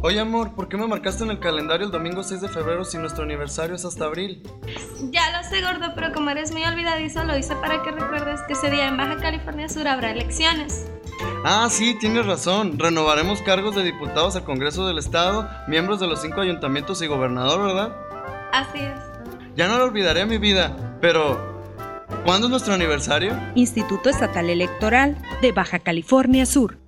Oye, amor, ¿por qué me marcaste en el calendario el domingo 6 de febrero si nuestro aniversario es hasta abril? Ya lo sé, gordo, pero como eres muy olvidadizo, lo hice para que recuerdes que ese día en Baja California Sur habrá elecciones. Ah, sí, tienes razón. Renovaremos cargos de diputados al Congreso del Estado, miembros de los 5 ayuntamientos y gobernador, ¿verdad? Así es. Ya no lo olvidaré, mi vida, pero ¿cuándo es nuestro aniversario? Instituto Estatal Electoral de Baja California Sur.